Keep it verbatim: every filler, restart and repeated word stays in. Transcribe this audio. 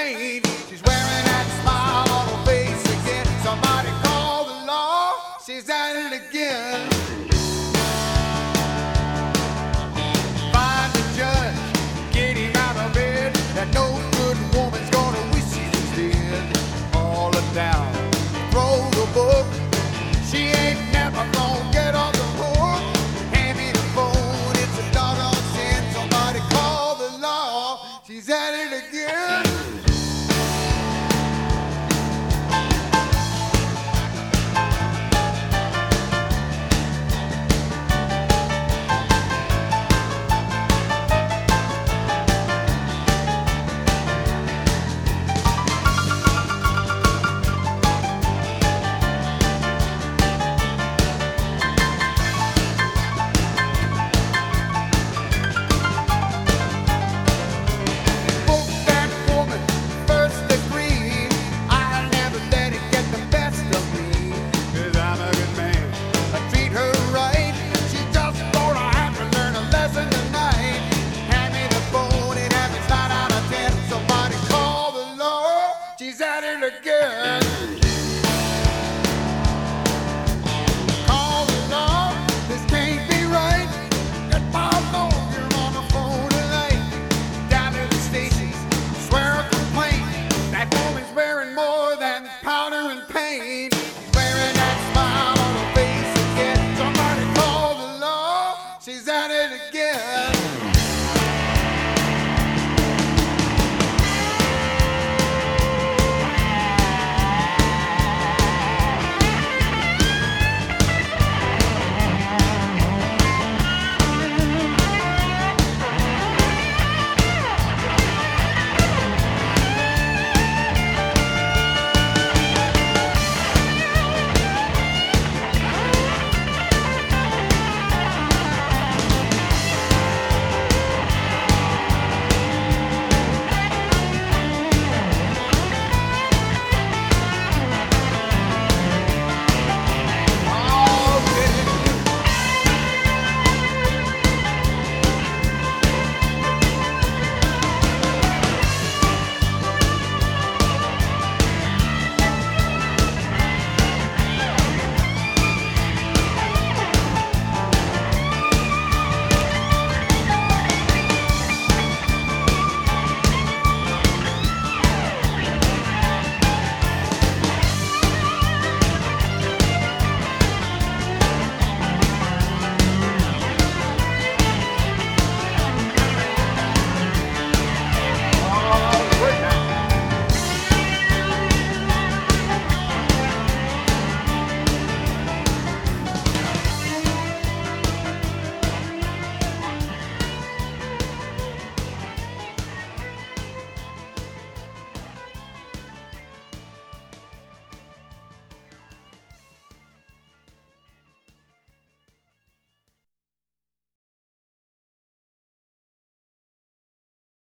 pain. She's wearing that smile on her face again. Somebody call the law. She's at it again. Find the judge, get him out of bed. That no good woman's gonna wish she was dead. All her down, throw the book. She ain't never gonna get on the hook. Hand me the phone, it's a doggone sin. Somebody call the law. She's at it